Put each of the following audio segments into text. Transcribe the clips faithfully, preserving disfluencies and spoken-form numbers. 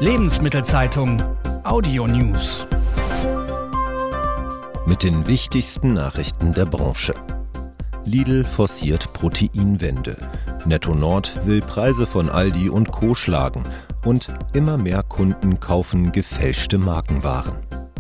Lebensmittelzeitung Audio News. Mit den wichtigsten Nachrichten der Branche. Lidl forciert Proteinwende. Netto Nord will Preise von Aldi und Co. schlagen. Und immer mehr Kunden kaufen gefälschte Markenwaren.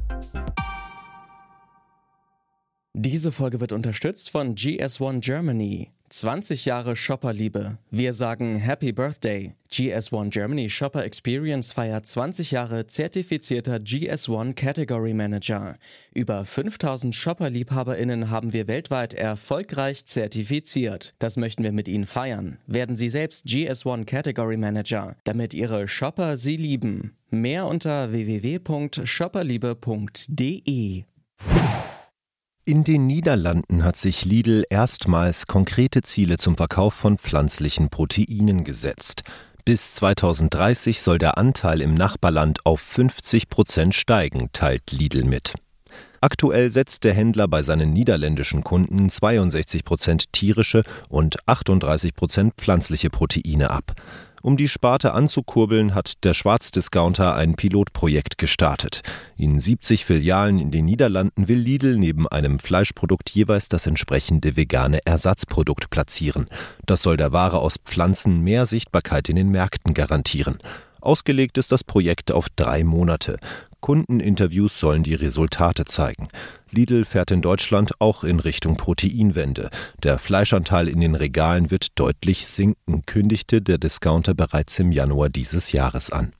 Diese Folge wird unterstützt von G S eins Germany. zwanzig Jahre Shopperliebe. Wir sagen Happy Birthday. G S eins Germany Shopper Experience feiert zwanzig Jahre zertifizierter G S eins Category Manager. Über fünftausend Shopper-LiebhaberInnen haben wir weltweit erfolgreich zertifiziert. Das möchten wir mit Ihnen feiern. Werden Sie selbst G S eins Category Manager, damit Ihre Shopper Sie lieben. Mehr unter w w w punkt shopperliebe punkt d e. In den Niederlanden hat sich Lidl erstmals konkrete Ziele zum Verkauf von pflanzlichen Proteinen gesetzt. Bis zweitausenddreißig soll der Anteil im Nachbarland auf fünfzig Prozent steigen, teilt Lidl mit. Aktuell setzt der Händler bei seinen niederländischen Kunden zweiundsechzig Prozent tierische und achtunddreißig Prozent pflanzliche Proteine ab. Um die Sparte anzukurbeln, hat der Schwarzdiscounter ein Pilotprojekt gestartet. In siebzig Filialen in den Niederlanden will Lidl neben einem Fleischprodukt jeweils das entsprechende vegane Ersatzprodukt platzieren. Das soll der Ware aus Pflanzen mehr Sichtbarkeit in den Märkten garantieren. Ausgelegt ist das Projekt auf drei Monate. Kundeninterviews sollen die Resultate zeigen. Lidl fährt in Deutschland auch in Richtung Proteinwende. Der Fleischanteil in den Regalen wird deutlich sinken, kündigte der Discounter bereits im Januar dieses Jahres an.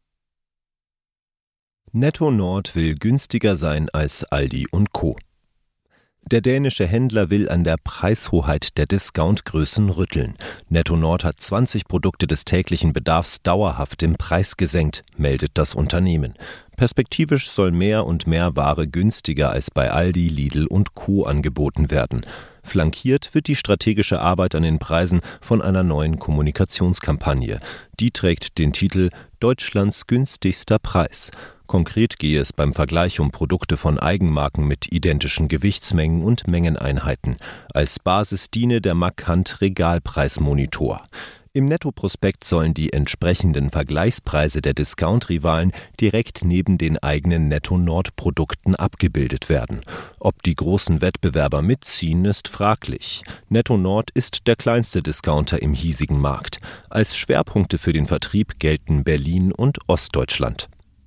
Netto Nord will günstiger sein als Aldi und Co. Der dänische Händler will an der Preishoheit der Discountgrößen rütteln. Netto Nord hat zwanzig Produkte des täglichen Bedarfs dauerhaft im Preis gesenkt, meldet das Unternehmen. Perspektivisch soll mehr und mehr Ware günstiger als bei Aldi, Lidl und Co. angeboten werden. Flankiert wird die strategische Arbeit an den Preisen von einer neuen Kommunikationskampagne. Die trägt den Titel »Deutschlands günstigster Preis«. Konkret gehe es beim Vergleich um Produkte von Eigenmarken mit identischen Gewichtsmengen und Mengeneinheiten. Als Basis diene der Markant Regalpreismonitor. Im Nettoprospekt sollen die entsprechenden Vergleichspreise der Discount-Rivalen direkt neben den eigenen Netto-Nord-Produkten abgebildet werden. Ob die großen Wettbewerber mitziehen, ist fraglich. Netto Nord ist der kleinste Discounter im hiesigen Markt. Als Schwerpunkte für den Vertrieb gelten Berlin und Ostdeutschland.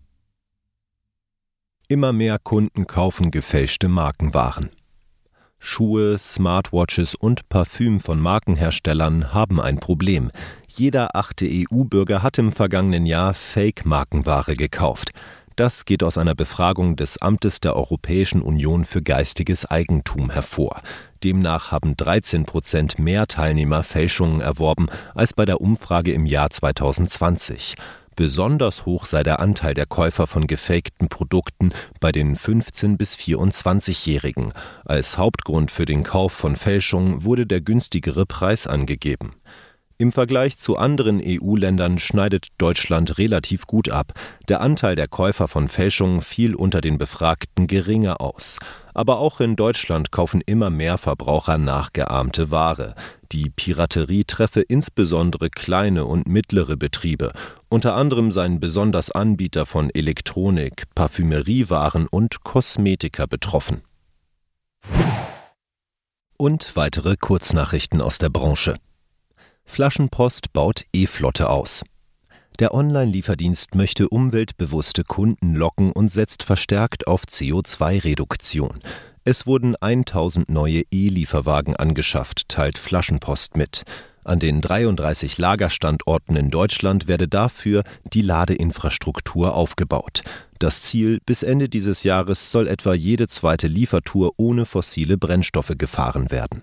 Immer mehr Kunden kaufen gefälschte Markenwaren. Schuhe, Smartwatches und Parfüm von Markenherstellern haben ein Problem. Jeder achte E U-Bürger hat im vergangenen Jahr Fake-Markenware gekauft. Das geht aus einer Befragung des Amtes der Europäischen Union für geistiges Eigentum hervor. Demnach haben dreizehn Prozent mehr Teilnehmer Fälschungen erworben als bei der Umfrage im Jahr zweitausendzwanzig. Besonders hoch sei der Anteil der Käufer von gefakten Produkten bei den fünfzehn- bis vierundzwanzigjährigen. Als Hauptgrund für den Kauf von Fälschungen wurde der günstigere Preis angegeben. Im Vergleich zu anderen E U-Ländern schneidet Deutschland relativ gut ab. Der Anteil der Käufer von Fälschungen fiel unter den Befragten geringer aus. Aber auch in Deutschland kaufen immer mehr Verbraucher nachgeahmte Ware. Die Piraterie treffe insbesondere kleine und mittlere Betriebe. Unter anderem seien besonders Anbieter von Elektronik, Parfümeriewaren und Kosmetika betroffen. Und weitere Kurznachrichten aus der Branche. Flaschenpost baut E-Flotte aus. Der Online-Lieferdienst möchte umweltbewusste Kunden locken und setzt verstärkt auf C O zwei Reduktion. Es wurden tausend neue E-Lieferwagen angeschafft, teilt Flaschenpost mit. An den dreiunddreißig Lagerstandorten in Deutschland werde dafür die Ladeinfrastruktur aufgebaut. Das Ziel: bis Ende dieses Jahres soll etwa jede zweite Liefertour ohne fossile Brennstoffe gefahren werden.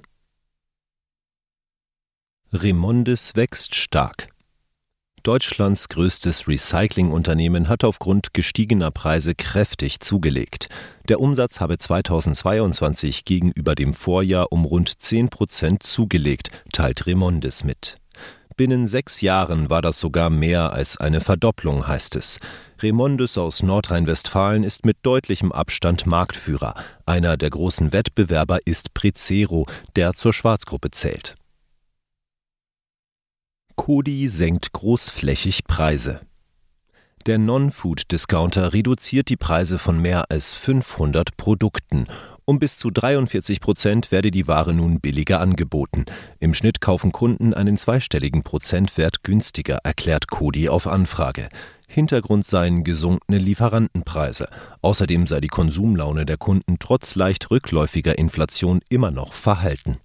Remondis wächst stark. Deutschlands größtes Recyclingunternehmen hat aufgrund gestiegener Preise kräftig zugelegt. Der Umsatz habe zweitausendzweiundzwanzig gegenüber dem Vorjahr um rund zehn Prozent zugelegt, teilt Remondis mit. Binnen sechs Jahren war das sogar mehr als eine Verdopplung, heißt es. Remondis aus Nordrhein-Westfalen ist mit deutlichem Abstand Marktführer. Einer der großen Wettbewerber ist Prezero, der zur Schwarzgruppe zählt. Coty senkt großflächig Preise. Der Non-Food-Discounter reduziert die Preise von mehr als fünfhundert Produkten. Um bis zu dreiundvierzig Prozent werde die Ware nun billiger angeboten. Im Schnitt kaufen Kunden einen zweistelligen Prozentwert günstiger, erklärt Coty auf Anfrage. Hintergrund seien gesunkene Lieferantenpreise. Außerdem sei die Konsumlaune der Kunden trotz leicht rückläufiger Inflation immer noch verhalten.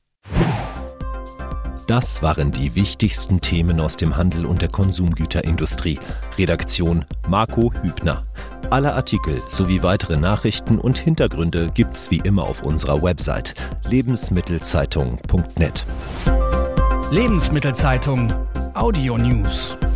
Das waren die wichtigsten Themen aus dem Handel und der Konsumgüterindustrie. Redaktion Marco Hübner. Alle Artikel sowie weitere Nachrichten und Hintergründe gibt's wie immer auf unserer Website lebensmittelzeitung punkt net. Lebensmittelzeitung Audio News.